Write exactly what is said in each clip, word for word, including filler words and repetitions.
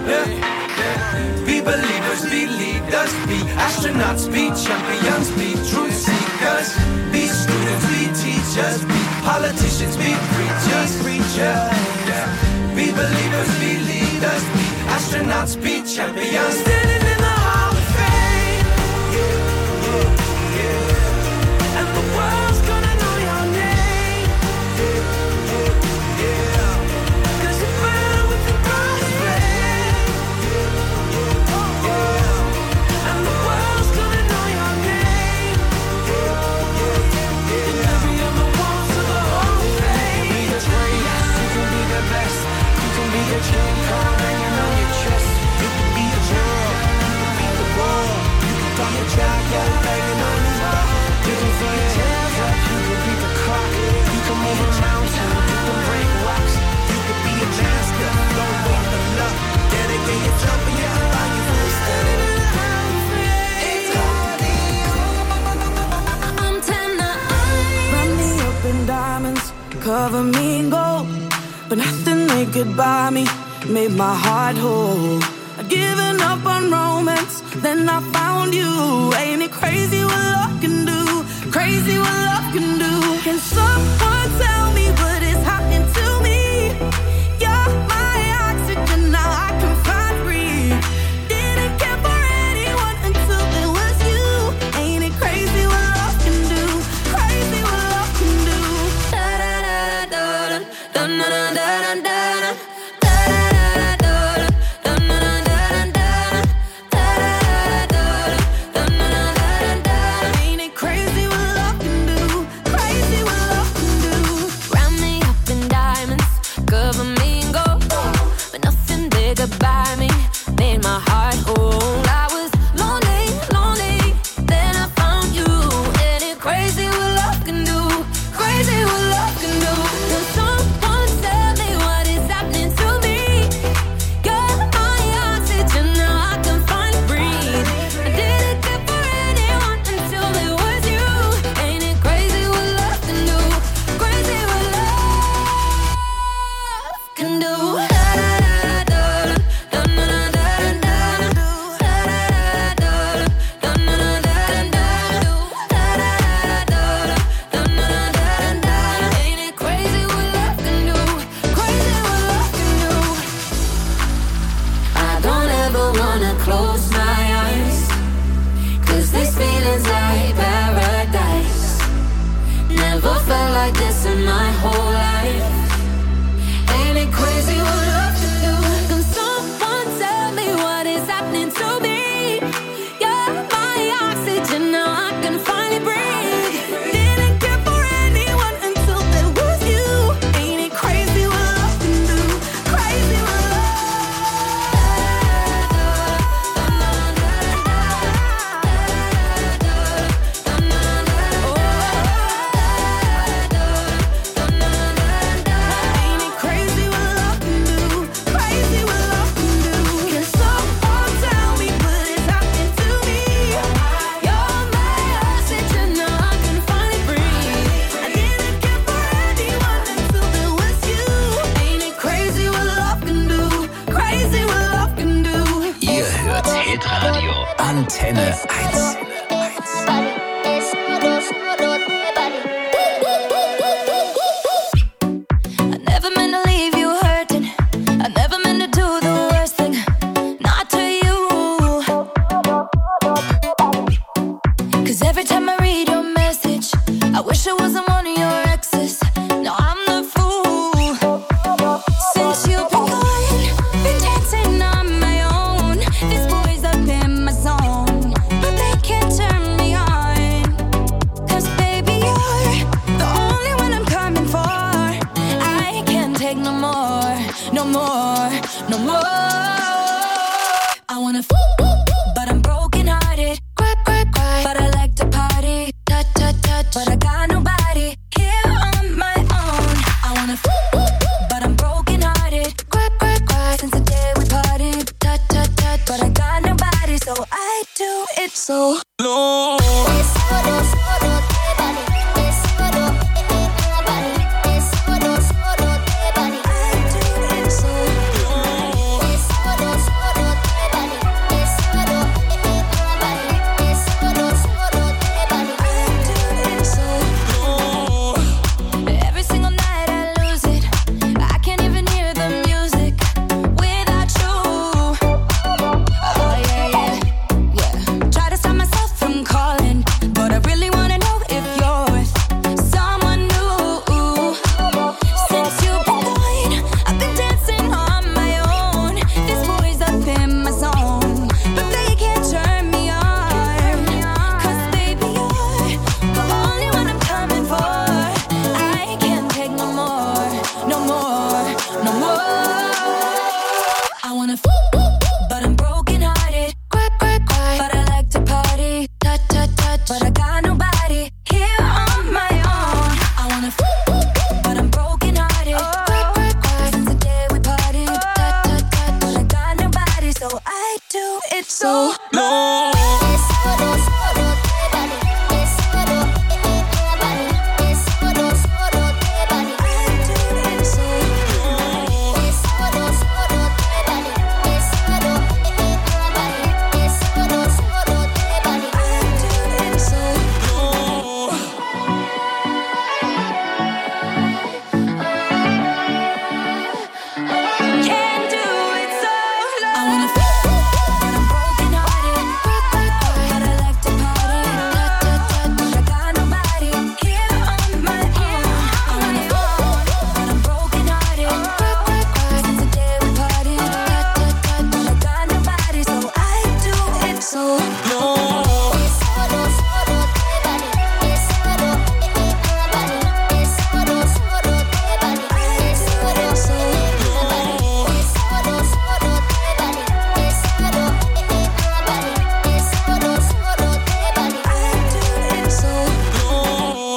Yeah, yeah. Be believers, be leaders, be astronauts, be champions, be truth seekers, be students, be teachers, be politicians, be preachers, preachers. Yeah. Be believers, be leaders, be astronauts, be champions. Standing in the Hall of Fame. Yeah, yeah, yeah. And the world's gonna know your name. Yeah, yeah, yeah. Cause you burn with the brightest flame. Yeah, yeah. And the world's gonna know your name. Yeah, yeah, yeah. And every other walls of the Hall of Fame. You can be the greatest, you can be the best. You can be a dream car hanging on your chest. You can be a girl, you can be the world. You can be a jacket banging on your wall. You can throw your hands up, you can be the clock. You can move a mountain, you can break rocks. You can be a master, don't wait for luck. Dedicate your jump and your eye, you will stand in the Hall of Fame. I'm Tana. Wrap me up in diamonds, cover me in gold. But nothing they could buy me made my heart whole. I'd given up on romance, then I found you. Ain't it crazy what love can do? Crazy what love can do. Can someone tell me what is happening to me? You're my oxygen, now I can find breathe. Didn't care for anyone until it was you. Ain't it crazy what love can do? Crazy what love can do. Da da da da da da da da da da. By me, made my heart whole. I was lonely, lonely, then I found you. And it's crazy what love can do, crazy what love can do. Can someone tell me what is happening to me? You're my oxygen, now I can finally breathe. I didn't care for anyone until it was you. Ain't it crazy what love can do, crazy what love can do. Close my eyes, cause this feeling's like paradise. Never felt like this in my whole life. Ain't it crazy what love can do? Can someone tell me what is happening to me? You're my oxygen, now I can finally breathe. Didn't care for anyone until there was you. Ain't it crazy what love can do? Crazy what love. Antenne eins. Been dancing on my own. This boy's up in my zone. But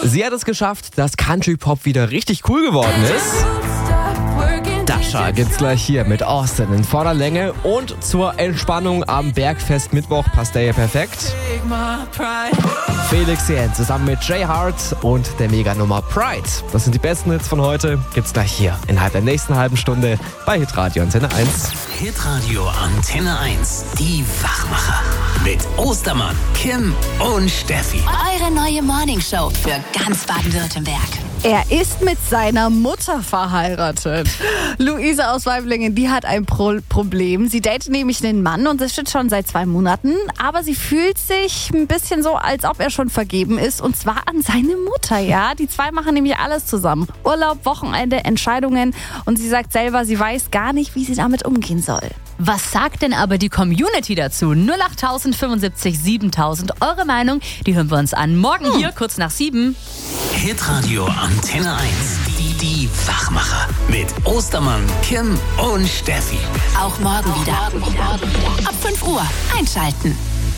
Sie hat es geschafft, dass Country-Pop wieder richtig cool geworden ist. Dasha gibt's gleich hier mit Austin in voller Länge und zur Entspannung am Bergfest Mittwoch passt der ja perfekt. Felix Jähn zusammen mit Jay Hart und der Meganummer Pride. Das sind die besten Hits von heute. Gibt's gleich hier innerhalb der nächsten halben Stunde bei Hitradio Antenne eins. Hitradio Antenne eins, die Wachmacher. Mit Ostermann, Kim und Steffi. Eure neue Morningshow für ganz Baden-Württemberg. Er ist mit seiner Mutter verheiratet. Luise aus Weiblingen, die hat ein Pro- Problem. Sie datet nämlich einen Mann und das steht schon seit zwei Monaten. Aber sie fühlt sich ein bisschen so, als ob er schon vergeben ist. Und zwar an seine Mutter, ja. Die zwei machen nämlich alles zusammen. Urlaub, Wochenende, Entscheidungen. Und sie sagt selber, sie weiß gar nicht, wie sie damit umgehen soll. Was sagt denn aber die Community dazu? null acht fünfundsiebzig siebentausend. Eure Meinung, die hören wir uns an. Morgen hm. hier, kurz nach sieben. Hitradio Antenne eins. Die, die Wachmacher. Mit Ostermann, Kim und Steffi. Auch morgen wieder. Ab fünf Uhr einschalten.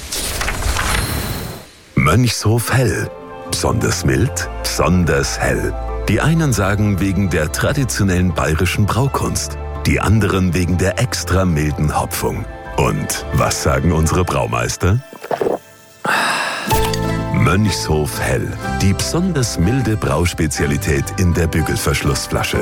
Mönchshof Hell. Besonders mild, besonders hell. Die einen sagen wegen der traditionellen bayerischen Braukunst. Die anderen wegen der extra milden Hopfung. Und was sagen unsere Braumeister? Mönchshof Hell. Die besonders milde Brauspezialität in der Bügelverschlussflasche.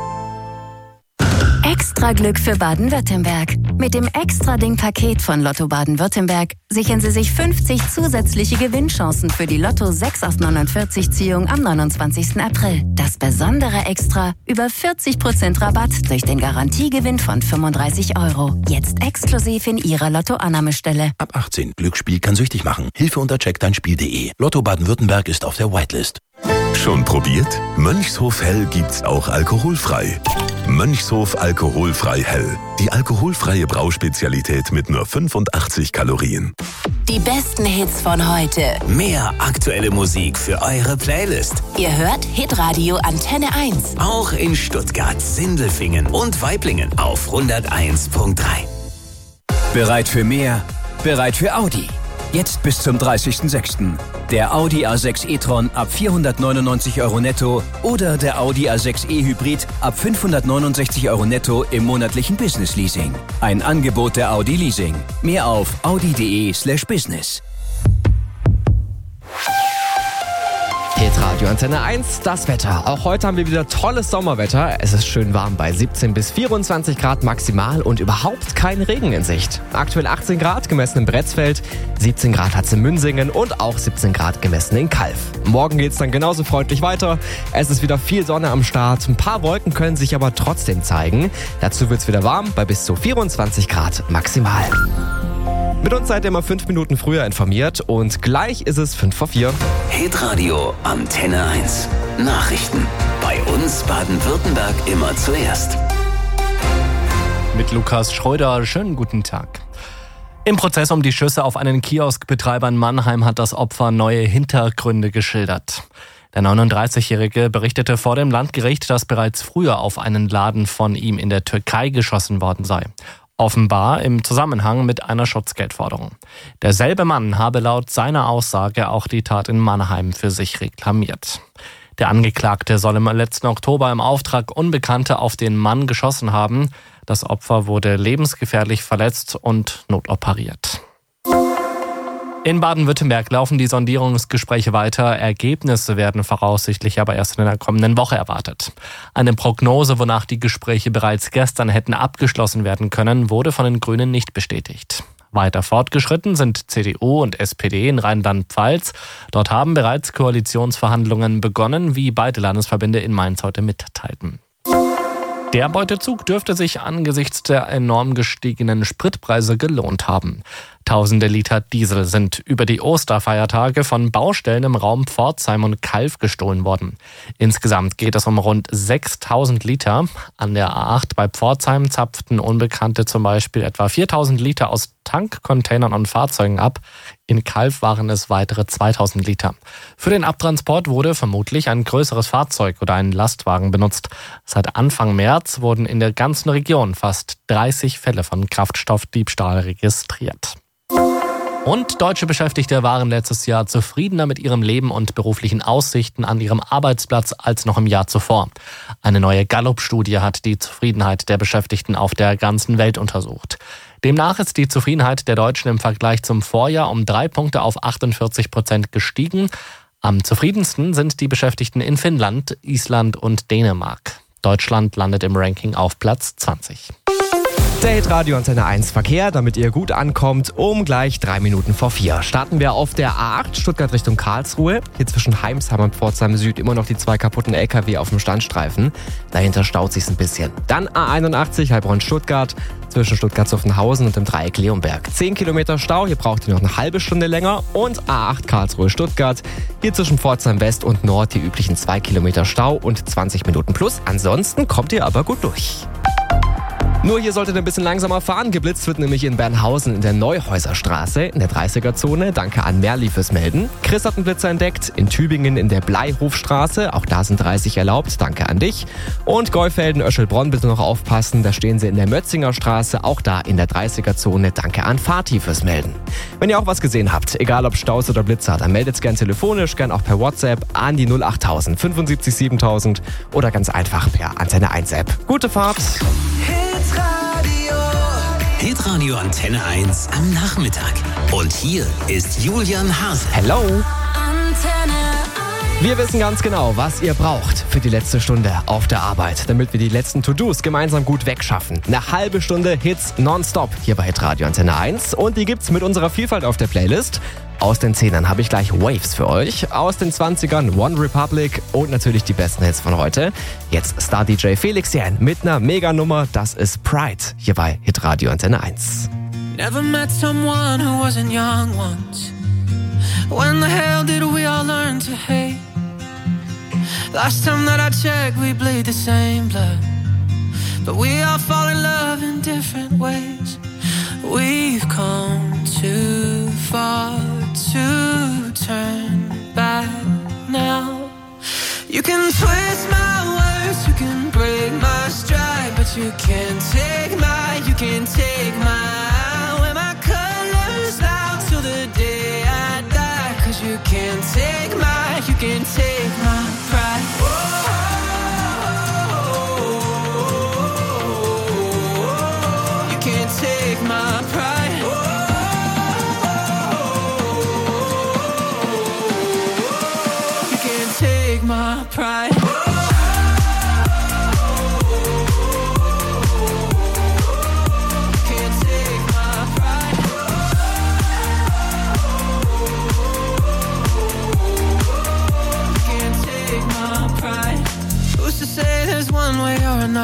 Extra Glück für Baden-Württemberg. Mit dem Extra-Ding-Paket von Lotto Baden-Württemberg sichern Sie sich fünfzig zusätzliche Gewinnchancen für die Lotto sechs auf neunundvierzig-Ziehung am neunundzwanzigsten April. Das besondere Extra: über vierzig Prozent Rabatt durch den Garantiegewinn von fünfunddreißig Euro. Jetzt exklusiv in Ihrer Lotto-Annahmestelle. Ab achtzehn. Glücksspiel kann süchtig machen. Hilfe unter check dein Spiel punkt de. Lotto Baden-Württemberg ist auf der Whitelist. Schon probiert? Mönchshof Hell gibt's auch alkoholfrei. Mönchshof Alkoholfrei Hell. Die alkoholfreie Brauspezialität mit nur fünfundachtzig Kalorien. Die besten Hits von heute. Mehr aktuelle Musik für eure Playlist. Ihr hört Hitradio Antenne eins. Auch in Stuttgart, Sindelfingen und Waiblingen auf hunderteins Komma drei. Bereit für mehr? Bereit für Audi. Jetzt bis zum dreißigsten sechsten Der Audi A sechs e-tron ab vierhundertneunundneunzig Euro netto oder der Audi A sechs e-Hybrid ab fünfhundertneunundsechzig Euro netto im monatlichen Business Leasing. Ein Angebot der Audi Leasing. Mehr auf audi.de slash business. Hitradio Antenne eins, das Wetter. Auch heute haben wir wieder tolles Sommerwetter. Es ist schön warm bei siebzehn bis vierundzwanzig Grad maximal und überhaupt kein Regen in Sicht. Aktuell achtzehn Grad gemessen in Bretzfeld, siebzehn Grad hat es in Münsingen und auch siebzehn Grad gemessen in Calw. Morgen geht es dann genauso freundlich weiter. Es ist wieder viel Sonne am Start. Ein paar Wolken können sich aber trotzdem zeigen. Dazu wird es wieder warm bei bis zu vierundzwanzig Grad maximal. Mit uns seid ihr immer fünf Minuten früher informiert und gleich ist es fünf vor vier. Hitradio Antenne eins. Nachrichten. Bei uns Baden-Württemberg immer zuerst. Mit Lukas Schröder, schönen guten Tag. Im Prozess um die Schüsse auf einen Kioskbetreiber in Mannheim hat das Opfer neue Hintergründe geschildert. Der neununddreißigjährige berichtete vor dem Landgericht, dass bereits früher auf einen Laden von ihm in der Türkei geschossen worden sei. Offenbar im Zusammenhang mit einer Schutzgeldforderung. Derselbe Mann habe laut seiner Aussage auch die Tat in Mannheim für sich reklamiert. Der Angeklagte soll im letzten Oktober im Auftrag Unbekannter auf den Mann geschossen haben. Das Opfer wurde lebensgefährlich verletzt und notoperiert. In Baden-Württemberg laufen die Sondierungsgespräche weiter. Ergebnisse werden voraussichtlich aber erst in der kommenden Woche erwartet. Eine Prognose, wonach die Gespräche bereits gestern hätten abgeschlossen werden können, wurde von den Grünen nicht bestätigt. Weiter fortgeschritten sind C D U und S P D in Rheinland-Pfalz. Dort haben bereits Koalitionsverhandlungen begonnen, wie beide Landesverbände in Mainz heute mitteilten. Der Beutezug dürfte sich angesichts der enorm gestiegenen Spritpreise gelohnt haben. Tausende Liter Diesel sind über die Osterfeiertage von Baustellen im Raum Pforzheim und Calw gestohlen worden. Insgesamt geht es um rund sechstausend Liter. An der A acht bei Pforzheim zapften Unbekannte zum Beispiel etwa viertausend Liter aus Tankcontainern und Fahrzeugen ab. In Calw waren es weitere zweitausend Liter. Für den Abtransport wurde vermutlich ein größeres Fahrzeug oder ein Lastwagen benutzt. Seit Anfang März wurden in der ganzen Region fast dreißig Fälle von Kraftstoffdiebstahl registriert. Und deutsche Beschäftigte waren letztes Jahr zufriedener mit ihrem Leben und beruflichen Aussichten an ihrem Arbeitsplatz als noch im Jahr zuvor. Eine neue Gallup-Studie hat die Zufriedenheit der Beschäftigten auf der ganzen Welt untersucht. Demnach ist die Zufriedenheit der Deutschen im Vergleich zum Vorjahr um drei Punkte auf achtundvierzig Prozent gestiegen. Am zufriedensten sind die Beschäftigten in Finnland, Island und Dänemark. Deutschland landet im Ranking auf Platz zwanzig. Der Hitradio Antenne eins Verkehr, damit ihr gut ankommt, um gleich drei Minuten vor vier. Starten wir auf der A acht Stuttgart Richtung Karlsruhe. Hier zwischen Heimsheim und Pforzheim Süd immer noch die zwei kaputten L K W auf dem Standstreifen. Dahinter staut sich's ein bisschen. Dann A einundachtzig Heilbronn Stuttgart zwischen Stuttgart-Zuffenhausen und dem Dreieck Leonberg. zehn Kilometer Stau, hier braucht ihr noch eine halbe Stunde länger. Und A acht Karlsruhe Stuttgart. Hier zwischen Pforzheim West und Nord die üblichen zwei Kilometer Stau und zwanzig Minuten plus. Ansonsten kommt ihr aber gut durch. Nur hier solltet ihr ein bisschen langsamer fahren. Geblitzt wird nämlich in Bernhausen in der Neuhäuserstraße in der dreißiger-Zone. Danke an Merli fürs Melden. Chris hat einen Blitzer entdeckt. In Tübingen in der Bleihofstraße. Auch da sind dreißig erlaubt. Danke an dich. Und Geufelden, Öschelbronn bitte noch aufpassen. Da stehen sie in der Mötzinger Straße. Auch da in der dreißiger-Zone. Danke an Fatih fürs Melden. Wenn ihr auch was gesehen habt, egal ob Staus oder Blitzer, dann meldet's gern telefonisch, gern auch per WhatsApp an die null achttausend fünfundsiebzig siebentausend oder ganz einfach per Antenne eins App. Gute Fahrt! Hitradio Antenne eins am Nachmittag. Und hier ist Julian Hase. Hello! Wir wissen ganz genau, was ihr braucht für die letzte Stunde auf der Arbeit, damit wir die letzten To-Dos gemeinsam gut wegschaffen. Eine halbe Stunde Hits nonstop hier bei Hitradio Antenne eins. Und die gibt's mit unserer Vielfalt auf der Playlist. Aus den Zehnern habe ich gleich Waves für euch. Aus den Zwanzigern One Republic und natürlich die besten Hits von heute. Jetzt Star-D J Felix Jähn mit einer Mega-Nummer. Das ist Pride hier bei Hitradio Antenne eins. Never met someone who wasn't young once. When the hell did we all learn to hate? Last time that I checked, we bleed the same blood. But we all fall in love in different ways. We've come too far to turn back now. You can twist my words, you can break my stride, but you can't take my, you can't take my, wear my colors out till the day I die. Cause you can't take my, you can't take my pride. You can't take my pride. You can't take my pride. Who's to say there's one way or another?